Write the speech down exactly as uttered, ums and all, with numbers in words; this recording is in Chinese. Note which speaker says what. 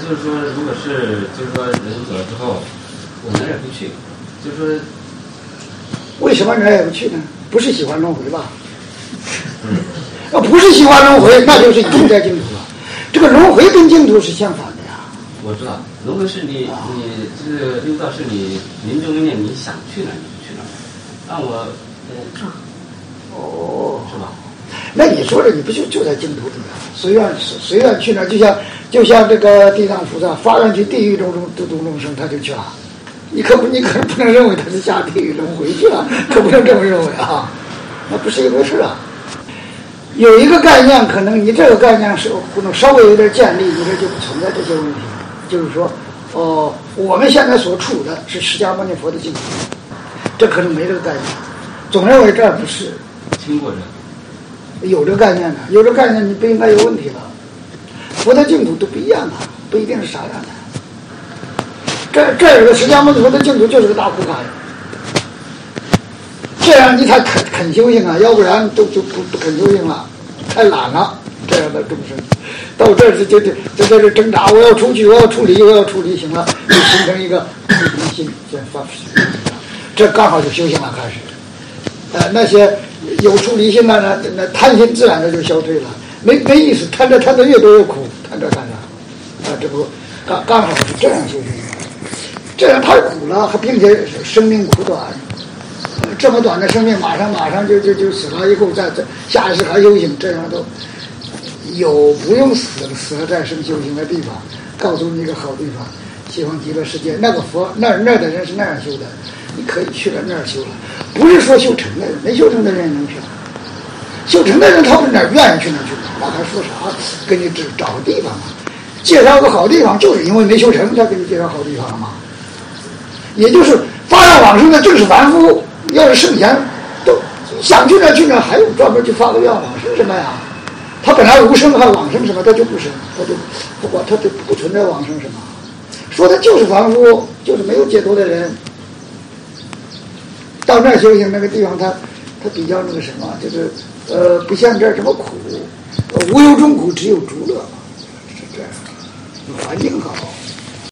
Speaker 1: 就是说，如果是就是说人走了之后，我哪儿也不去，就是说，
Speaker 2: 为什么哪儿也不去呢？不是喜欢轮回吧？
Speaker 1: 嗯，
Speaker 2: 要不是喜欢轮回，那就是已经在净土了。这个轮回跟净土是相反的呀。
Speaker 1: 我知道，轮回是你你这个六道是你临终一念你想去哪儿你就去哪儿，让我呃
Speaker 2: 哦，
Speaker 1: 是吧？
Speaker 2: 那你说的你不就就在净土里啊？随愿随愿去哪儿，就像就像这个地藏菩萨发愿去地狱中中度度众生，他就去了。你可不你可不能认为他是下地狱轮回去了，可不能这么认为啊，那不是一回事啊。有一个概念，可能你这个概念是可能稍微有点建立，你这就不存在这些问题。就是说，哦，我们现在所处的是释迦牟尼佛的净土，这可能没这个概念，总认为这儿不是。
Speaker 1: 听过这
Speaker 2: 有这个概念的，有这个概念你不应该有问题了。佛的净土都不一样的，不一定是啥样的。这这儿的释迦牟尼佛的净土就是个大苦海，这样你才肯肯修行啊，要不然都就不不肯修行了，太懒了。这样的众生到这儿就就就就在这挣扎，我要出去，我要处理，我要处理，行了，就形成一个离心，这发这刚好就修行了开始。呃，那些有出离心了呢，那贪心自然的就消退了，没没意思，贪着贪着越多越苦，贪着贪着，啊，这不刚刚好是这样修行，这样太苦了，还并且生命苦短，这么短的生命，马上马上就就就死了以后，再再下一世还修行，这样都有不用死了死了再生修行的地方，告诉你一个好地方，西方极乐世界，那个佛那儿那儿的人是那样修的。你可以去了那儿修了，不是说修成的人，没修成的人也能去。修成的人他们哪儿愿意去哪儿去，那还说啥？给你只找个地方嘛，介绍个好地方，就是因为没修成才给你介绍好地方了嘛。也就是发愿往生的正是凡夫，要是圣贤都想去哪儿去哪儿，还有专门去发个愿往生什么呀？他本来无生还往生什么，他就不生，他就不管他就不存在往生什么。说的就是凡夫，就是没有解脱的人。到那儿修行那个地方，他他比较那个什么，就是呃，不像这儿这么苦，呃、无忧中苦，只有逐乐，是这样，环境好。